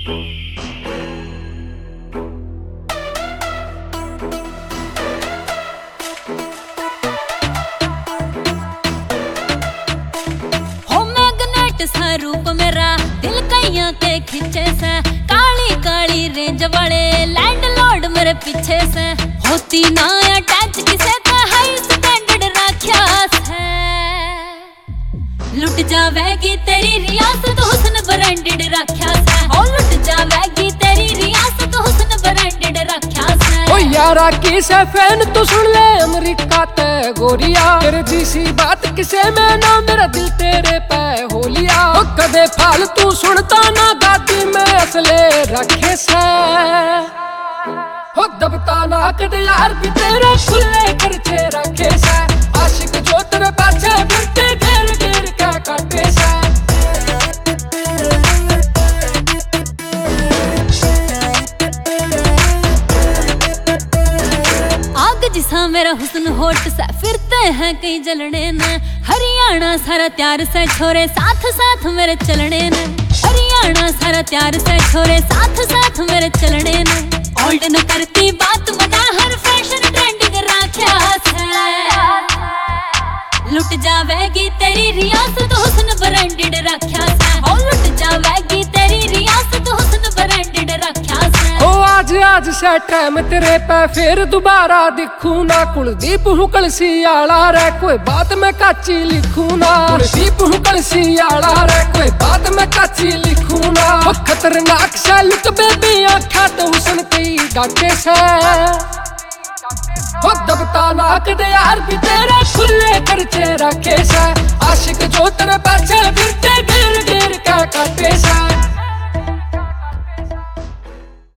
रूप मेरा दिल कैया के खींचे से, काली काली रेंज वाले लैंडलॉर्ड मेरे पीछे से, होती ना अटैच किसे तो हाई स्टैंडर्ड रखा है। लुट जावेगी तेरी रियासत हुस्न ब्रांडेड रखा से, ओ लुट जावेगी तेरी रियासत हुस्न ब्रांडेड रखा से। ओ यारा की से फैन तू सुन ले अमेरिका ते गोरिया, तेरे जैसी बात किसे में ना, मेरा दिल तेरे पे हो लिया। ओ कदे फालतू सुनता ना, गाड़ी में असले रखे से, हो दबता ना कद यार भी तेरे खुले खर्चे रखे से, आशिक जो तेरे पाछे फिरते घेर घेर के काटे से। जिसा मेरा हुस्न होठ से फिरते हैं कई जलने न, हरियाणा सारा त्यार से छोरे साथ साथ मेरे चलने न, हरियाणा सारा त्यार से छोरे साथ साथ मेरे चलने न। ओल्ड न करती बात बता, हर फैशन ट्रेंडिंग रखा है। लुट जावेगी तेरी रियासत हुस्न ब्रांडेड रखा है, ओ लुट जावेगी तेरी रियासत हुस्न ब्रांडेड रखा है। आज से टाइम तेरे पे फिर दोबारा दिखू ना, कुलदीप हूँ कलसी आला रे, कोई बात मैं काची लिखू ना, कुलदीप हूँ कलसी आला रे, कोई बात मैं काची लिखू ना। खतरनाक से लुक बेबी आँखा तो हुस्न की डांटे से, हो दबता ना कदे यार भी तेरे खुले खर्चे रखे से, आशिक जो तेरे पाछे फिरते घेर घेर के